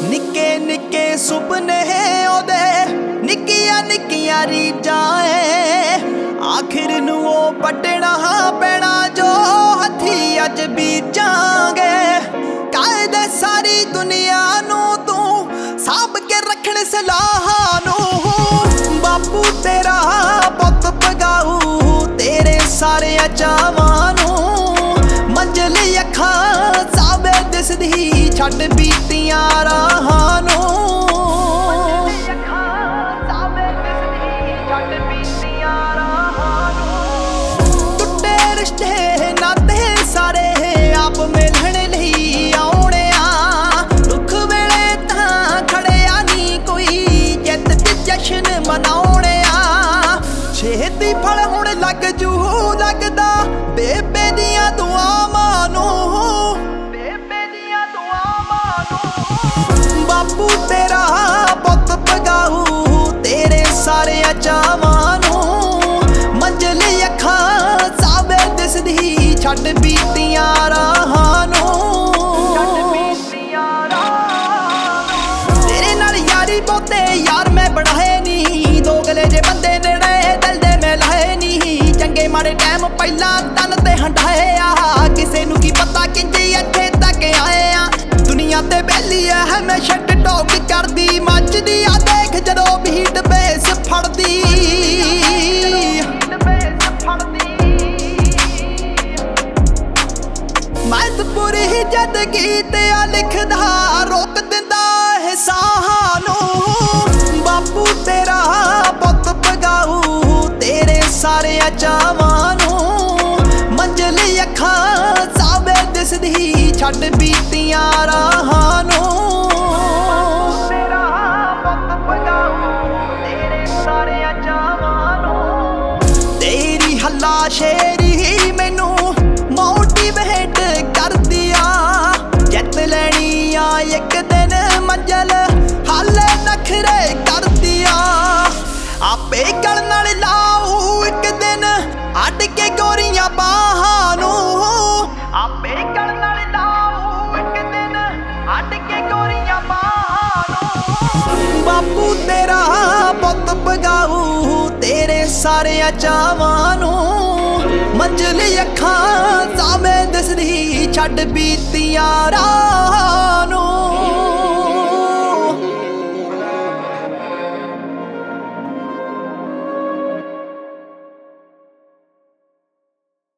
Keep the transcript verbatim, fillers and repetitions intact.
निक्के निक्के सुपने ओदे निक्कियां निक्कियां रीझां आखिर नूं ओ पटना पैना जो हथी अज बीजांगे। कायदे सारी दुनिया नूं तू साब के रखण सलाहां नूं बापू तेरा पुत पगाऊ तेरे सारे चावां नूं मंजिल अखां साबे दिसदी छड्ड बीतियां राहां नूं। टुटे रिश्ते नाते सारे आप मिलण लई आउणे आ दुख वेले तां खड़िया नी कोई जित ते जशन मनाउणे आ। छेती फल हुण लग जू लगदा बेबे दियां दुआवां नूं बापू तेरा पुत पगाऊ तेरे सारे चावां नूं मंजिल अखां साबे दिसदी छड्ड बीतियां राहां नूं। तेरे नाल यारी बहुते यार मैं बढ़ाए नी दो गले जे बंदे नेड़े दिल दे मैं लाए नी चंगे माड़े टाइम पहला तन ते हंडाए आ किसे नूं की पता किंजे इत्थे तक आए आ। दुनिया ते बैली है मैं शट टॉक करदी मचदी आ देख जदों बीट बेस फड़दी मैतपुरी जिंदगी ते आ लिखदा रोक दिंदा है साहां नूं बापू तेरा पुत पगाऊ तेरे सारे चावां नूं मंजिल अखां साबे दिसदी छड्ड बीतियां राहां नूं। तेरी हल्ला शेरी मैनू मोटिवेट कर दिया जित लैनी आ एक दिन मंजिल हाले नखरे कर दिया आपे गल नाल लाऊ एक दिन अड के गोरियां बाहां नूं आपे गल नाल लाऊ एक दिन अड के गोरियां बाहां नूं बापू तेरा पुत पगाऊ तेरे सारे चावां नूं मंजिल अखां सामे दिसदी छड्ड बीतियां राहां नूं।